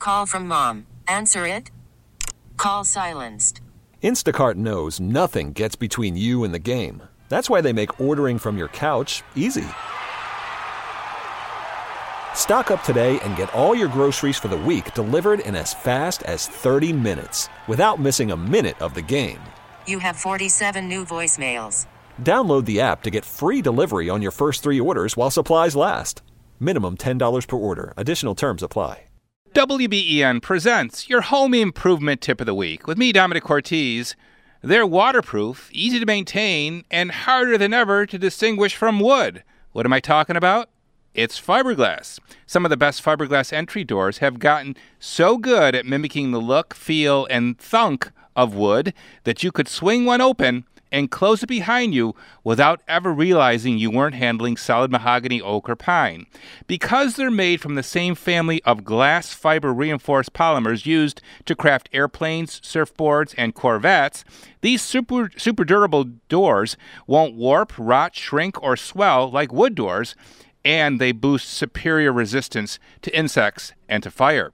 call from mom. Answer it. Call silenced. Instacart knows nothing gets between you and the game. That's why they make ordering from your couch easy. Stock up today and get all your groceries for the week delivered in as fast as 30 minutes without missing a minute of the game. You have 47 new voicemails. Download the app to get free delivery on your first 3 orders while supplies last. Minimum $10 per order. Additional terms apply. WBEN presents your home improvement tip of the week. With me, Dominic Ortiz. They're waterproof, easy to maintain, and harder than ever to distinguish from wood. What am I talking about? It's fiberglass. Some of the best fiberglass entry doors have gotten so good at mimicking the look, feel, and thunk of wood that you could swing one open and close it behind you without ever realizing you weren't handling solid mahogany, oak, or pine. Because they're made from the same family of glass fiber reinforced polymers used to craft airplanes, surfboards, and Corvettes, these super durable doors won't warp, rot, shrink, or swell like wood doors, and they boost superior resistance to insects and to fire.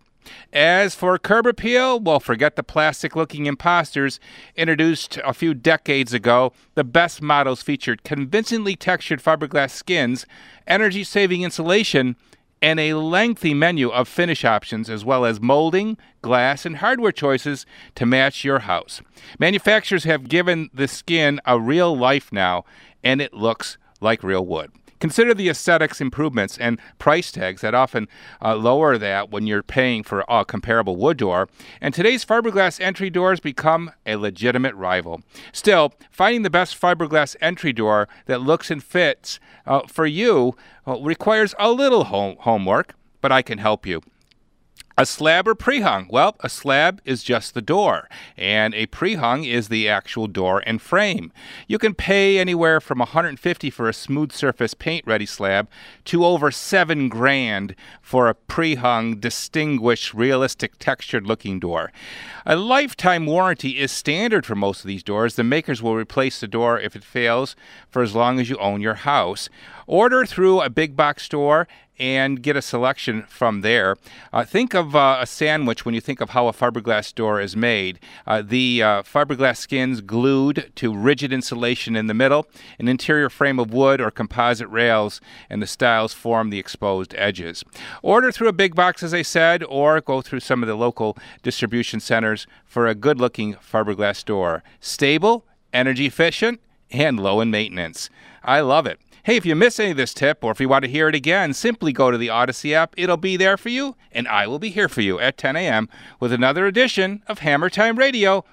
As for curb appeal, well, forget the plastic-looking imposters introduced a few decades ago. The best models featured convincingly textured fiberglass skins, energy-saving insulation, and a lengthy menu of finish options, as well as molding, glass, and hardware choices to match your house. Manufacturers have given the skin a real life now, and it looks like real wood. Consider the aesthetics improvements and price tags that often lower that when you're paying for a comparable wood door. And today's fiberglass entry doors become a legitimate rival. Still, finding the best fiberglass entry door that looks and fits for you requires a little homework, but I can help you. A slab or pre-hung? Well, a slab is just the door, and a pre-hung is the actual door and frame. You can pay anywhere from $150 for a smooth surface paint-ready slab to over $7,000 for a pre-hung, distinguished, realistic, textured-looking door. A lifetime warranty is standard for most of these doors. The makers will replace the door if it fails for as long as you own your house. Order through a big box store and get a selection from there. Think of a sandwich when you think of how a fiberglass door is made. The fiberglass skins glued to rigid insulation in the middle, an interior frame of wood or composite rails, and the stiles form the exposed edges. Order through a big box, as I said, or go through some of the local distribution centers for a good-looking fiberglass door. Stable, energy efficient, and low in maintenance. I love it. Hey, if you miss any of this tip, or if you want to hear it again, simply go to the Odyssey app. It'll be there for you, and I will be here for you at 10 a.m. with another edition of Hammer Time Radio,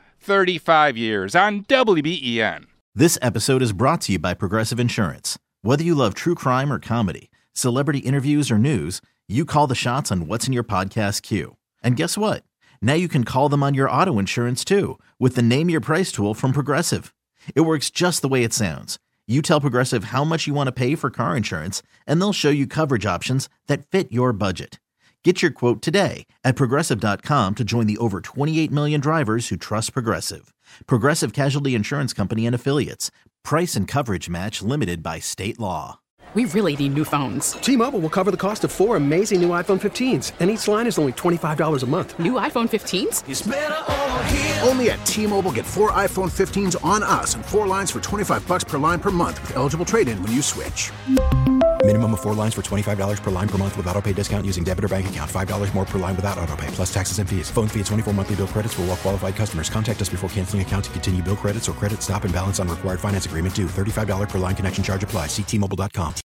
35 years on WBEN. This episode is brought to you by Progressive Insurance. Whether you love true crime or comedy, celebrity interviews or news, you call the shots on what's in your podcast queue. And guess what? Now you can call them on your auto insurance, too, with the Name Your Price tool from Progressive. It works just the way it sounds. You tell Progressive how much you want to pay for car insurance, and they'll show you coverage options that fit your budget. Get your quote today at Progressive.com to join the over 28 million drivers who trust Progressive. Progressive Casualty Insurance Company and Affiliates. Price and coverage match limited by state law. We really need new phones. T-Mobile will cover the cost of 4 amazing new iPhone 15s, and each line is only $25 a month. New iPhone 15s? It's better over here. Only at T-Mobile, get 4 iPhone 15s on us and 4 lines for $25 per line per month with eligible trade-in when you switch. Minimum of 4 lines for $25 per line per month with autopay discount using debit or bank account. $5 more per line without autopay, plus taxes and fees. Phone fee at 24 monthly bill credits for well-qualified customers. Contact us before canceling account to continue bill credits or credit stop and balance on required finance agreement due. $35 per line connection charge applies. See T-Mobile.com.